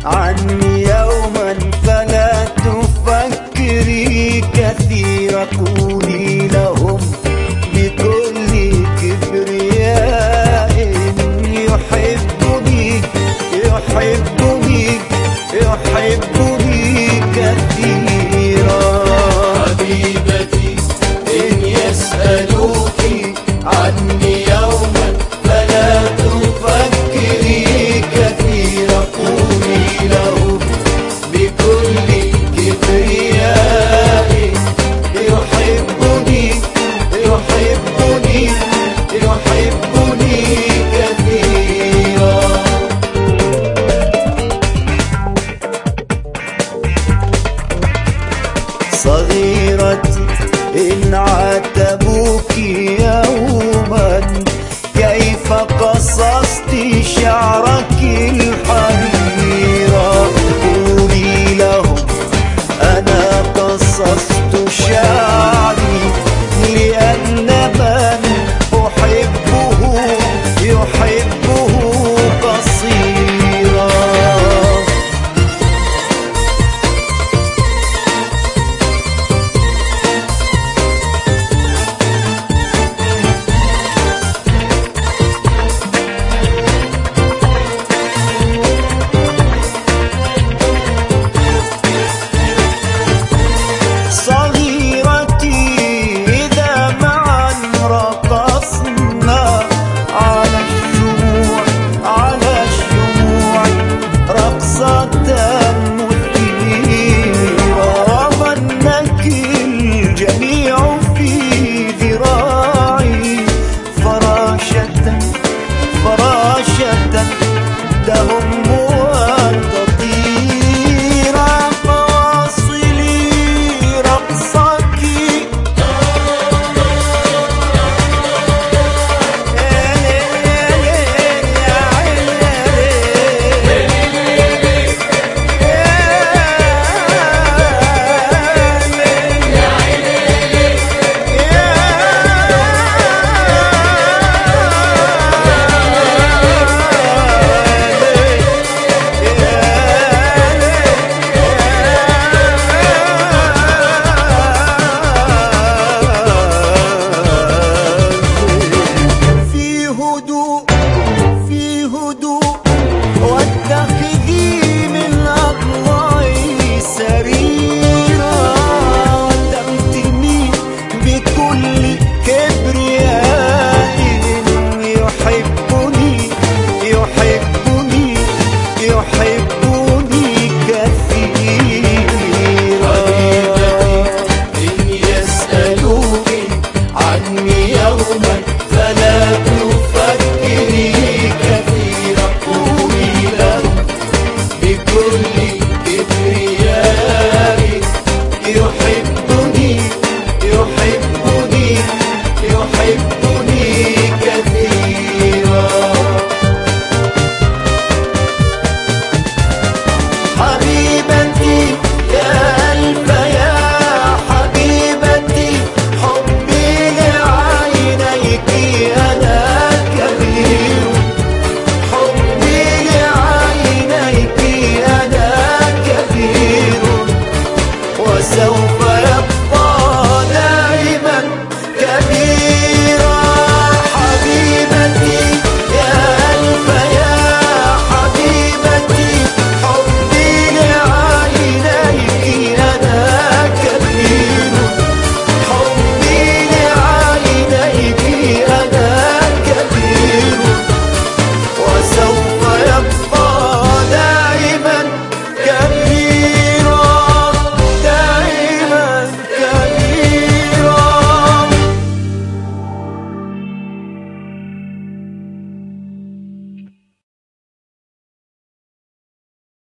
عني يوما فلا تفكري كثيرا. قولي لهم بكل كبرياء يحبني يحبني يحبني كثيرا. حبيبتي إن يسألوك عني يوما فلا تفكري كثيرا. قولي لهم بكل كبرياء يحبني يحبني يحبني كثيرا. صغيرتي إن عاتبوك يوما كيف قصصت شعرك الحريرة. قولي لهم أنا قصصت شعري لأن من أحبه يحبه قصيرا. تهم وتطير فواصلي رقصك. في هدوء واتخذي من أضلاعي سريرا. تمتمي بكل كبرياء يحبني يحبني يحبني كثيرا. حبيبتي إن يسألوك عني يوما فلا تفكري كثيرا. قولي لهم بكل